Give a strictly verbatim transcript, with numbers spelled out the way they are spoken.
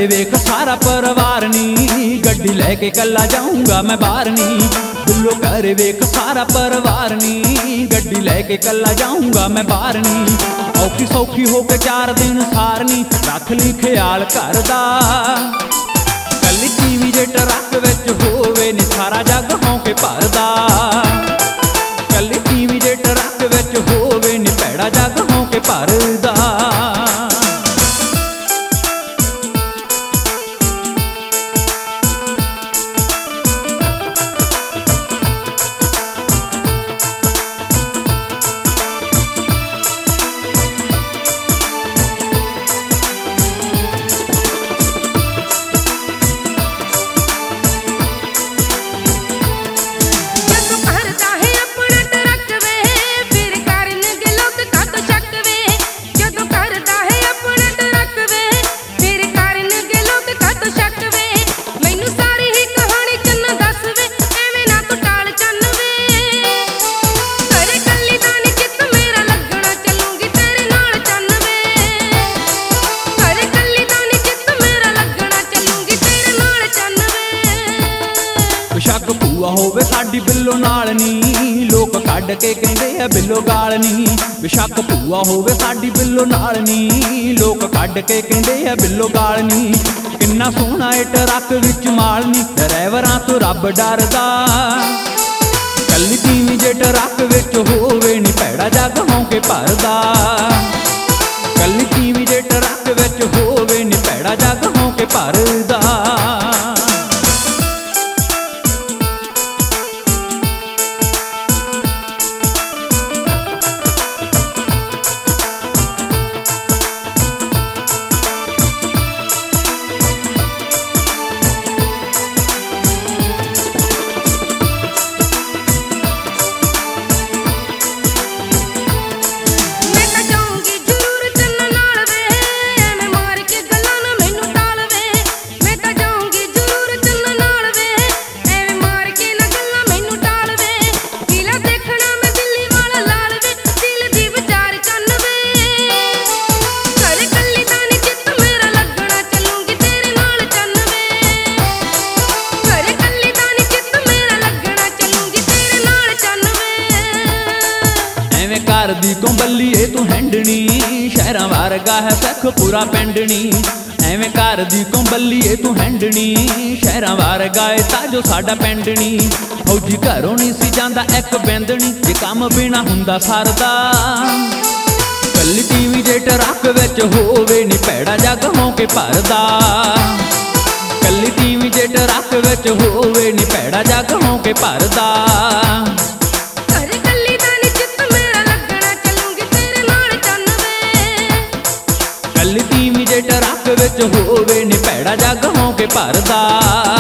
वेख सारा परिवार नी, गड्डी लैके कला जाऊंगा मैं बाहर नी। बिल्लो घर वेख सारा परिवार नी, गड्डी लैके कला जाऊंगा मैं बाहर नी। औखी सौखी होके चार दिन सारनी, रख ली ख्याल घर दा। कल टीवी जे ट्रक विच होवे नी, सारा जग होके भरदा। कल टीवी जे ट्रक विच होवे नी, भैड़ा जग होके भरदा। बेशक भूआ होवे साडी बिल्लो नाल नी, लोक कढ के कहंदे आ बिल्लो गाल नी। बेशक भूआ होवे साडी बिल्लो नाल नी, लोक कढ के कहंदे आ बिल्लो गाल नी। किन्ना सोहना ए ट्रक विच माल नी, ड्राइवरां तो रब डरदा। कल टीवी जे ट्रक विच होवे नी, भैड़ा जग होके भरदा। कल टीवी जे ट्रक विच होवे नी, भैड़ा जग होके भरदा। घर दी कोंबली ए तू हैंडनी, शहरां वर्गा है सख पूरा पेंडनी। एवें घर दी कोंबली ए तू हैंडनी, शहरां वर्गा ए ताजो साडा पेंडनी। फौजी घरों नहीं सी जांदा एक बैंदनी, जे काम बिना हुंदा सरदा। कल टीवी जे ट्रक विच होवे नी, भैड़ा जग होके भरदा। कल टीवी जे ट्रक विच होवे नी, भैड़ा जग होके भरदा। कल टीवी जे ट्रक विच होवे नी, भैड़ा जग होके भरदा।